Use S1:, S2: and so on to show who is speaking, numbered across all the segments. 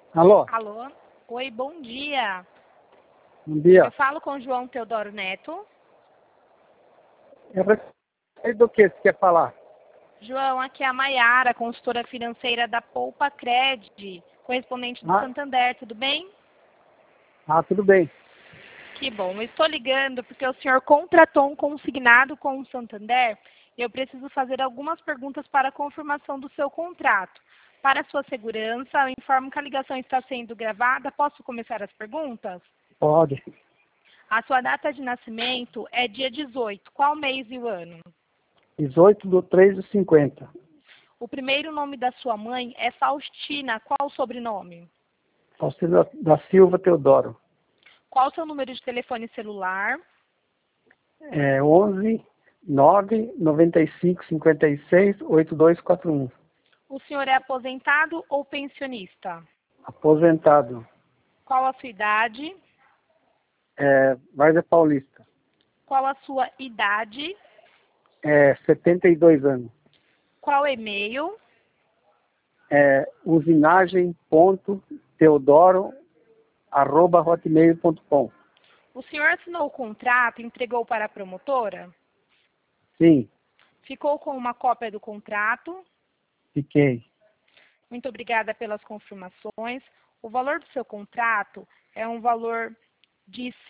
S1: Alô,
S2: Alô? Oi, bom dia.
S1: bom dia.
S2: Eu falo com o João Teodoro Neto.
S1: Eu respeito do que você quer falar?
S2: João, aqui é a Maiara, consultora financeira da Poupa Cred, correspondente do
S1: Ah,
S2: Santander, tudo bem?
S1: tudo bem.
S2: Que bom. Eu estou ligando porque o senhor contratou um consignado com o Santander e eu preciso fazer algumas perguntas para a confirmação do seu contrato. Para sua segurança, eu informo que a ligação está sendo gravada. Posso começar as perguntas?
S1: Pode.
S2: A sua data de nascimento é dia 18. Qual mês e o ano?
S1: 18/3/50.
S2: O primeiro nome da sua mãe é Faustina. Qual o sobrenome?
S1: Faustino da Silva Teodoro.
S2: Qual o seu número de telefone celular?
S1: 11 9 95 56 8241.
S2: O senhor é aposentado ou pensionista?
S1: Aposentado.
S2: Qual a sua idade?
S1: Várzea Paulista.
S2: Qual a sua idade?
S1: 72 anos.
S2: Qual e-mail?
S1: usinagem.teodoro@hotmail.com.
S2: O senhor assinou o contrato e entregou para a promotora?
S1: Sim,
S2: Ficou com uma cópia do contrato?
S1: fiquei.
S2: Muito obrigada pelas confirmações. O valor do seu contrato é um valor de R$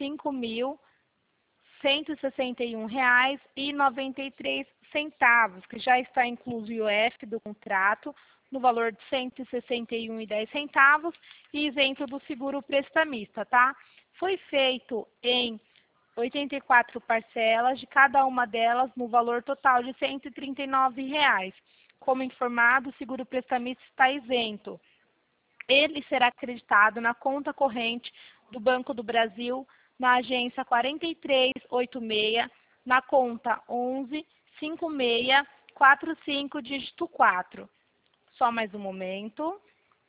S2: 5.161,93, que já está incluso o IOF do contrato, no valor de R$ 161,10 e isento do seguro prestamista, tá? Foi feito em 84 parcelas, de cada uma delas no valor total de R$ 139. Como informado, o seguro prestamista está isento. Ele será acreditado na conta corrente do Banco do Brasil, na agência 4386, na conta 115645, dígito 4. Só mais um momento.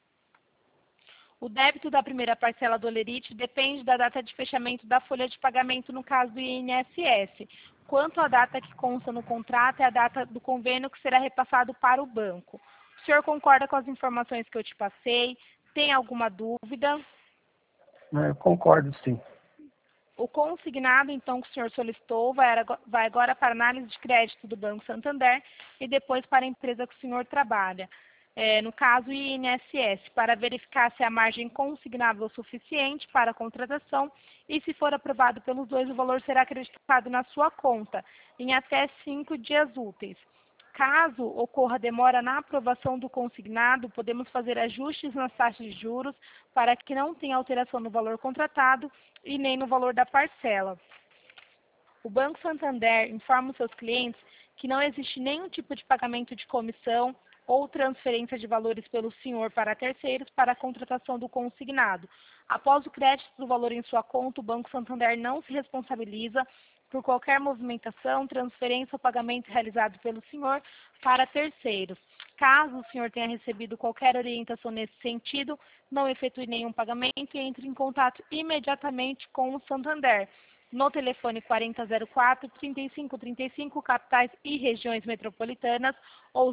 S2: O débito da primeira parcela do Olerite depende da data de fechamento da folha de pagamento, no caso do INSS. Quanto à data que consta no contrato, é a data do convênio que será repassado para o banco. O senhor concorda com as informações que eu te passei? Tem alguma dúvida?
S1: Eu concordo, sim.
S2: O consignado, então, que o senhor solicitou, vai agora para a análise de crédito do Banco Santander e depois para a empresa que o senhor trabalha. No caso, o INSS, para verificar se a margem consignável é suficiente para a contratação e, se for aprovado pelos dois, o valor será acreditado na sua conta em até 5 dias úteis. Caso ocorra demora na aprovação do consignado, podemos fazer ajustes nas taxas de juros para que não tenha alteração no valor contratado e nem no valor da parcela. O Banco Santander informa os seus clientes que não existe nenhum tipo de pagamento de comissão ou transferência de valores pelo senhor para terceiros para a contratação do consignado. Após o crédito do valor em sua conta, o Banco Santander não se responsabiliza por qualquer movimentação, transferência ou pagamento realizado pelo senhor para terceiros. Caso o senhor tenha recebido qualquer orientação nesse sentido, não efetue nenhum pagamento e entre em contato imediatamente com o Santander no telefone 4004-3535, capitais e regiões metropolitanas, ou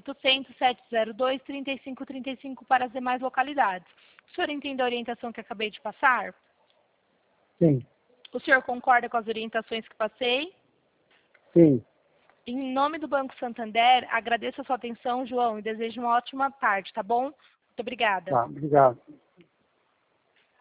S2: 0800-702-3535 para as demais localidades. O senhor entende a orientação que acabei de passar?
S1: Sim,
S2: O senhor concorda com as orientações que passei?
S1: sim.
S2: Em nome do Banco Santander, agradeço a sua atenção, João, e desejo uma ótima tarde, tá bom? Muito obrigada.
S1: Tá, obrigado.